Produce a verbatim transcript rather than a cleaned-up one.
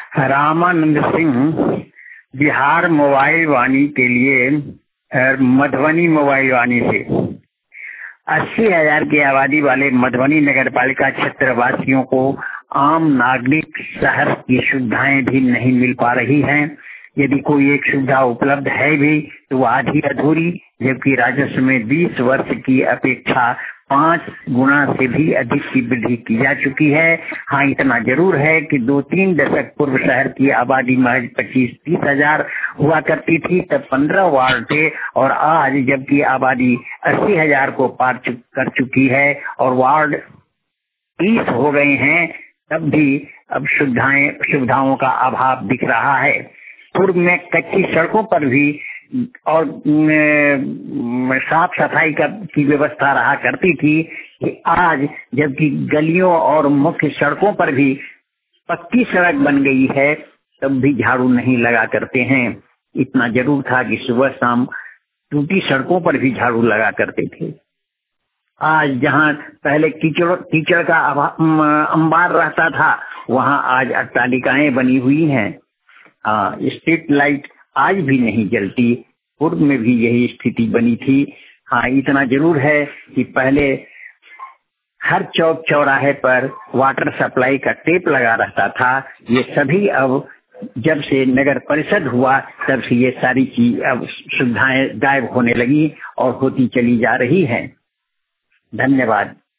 Ramanand Singh Bihar mobile Vani के लिए अ, Madhubani mobile वाणी से अस्सी हजार की आबादी वाले मधुबनी नगर पालिका क्षेत्र वासियों को आम नागरिक शहर की सुविधाएं भी नहीं मिल पा रही हैं। यदि कोई एक सुविधा उपलब्ध है भी तो वो आधी अधूरी, जबकि राजस्व में बीस वर्ष की अपेक्षा पाँच गुना से भी अधिक की वृद्धि की जा चुकी है। हाँ, इतना जरूर है कि दो तीन दशक पूर्व शहर की आबादी महज पच्चीस तीस हजार हुआ करती थी, तब पंद्रह वार्ड थे, और आज जबकि आबादी अस्सी हजार को पार चुक, कर चुकी है और वार्ड तीस हो गए हैं, तब भी अब सुविधाएं सुविधाओं का अभाव दिख रहा है। पूर्व में कच्ची सड़कों पर भी और साफ सफाई का की व्यवस्था रहा करती थी, कि आज जबकि गलियों और मुख्य सड़कों पर भी पक्की सड़क बन गई है, तब भी झाड़ू नहीं लगा करते हैं। इतना जरूर था कि सुबह शाम टूटी सड़कों पर भी झाड़ू लगा करते थे। आज जहां पहले कीचड़ कीचड़ का अंबार रहता था, वहां आज अट्टालिकाएं बनी हुई हैं। स्ट्रीट लाइट आज भी नहीं जलती, पूर्व में भी यही स्थिति बनी थी। हाँ, इतना जरूर है कि पहले हर चौक चौराहे पर वाटर सप्लाई का टेप लगा रहता था। ये सभी अब जब से नगर परिषद हुआ, तब से ये सारी चीज अब सुविधाएं गायब होने लगी और होती चली जा रही हैं। धन्यवाद।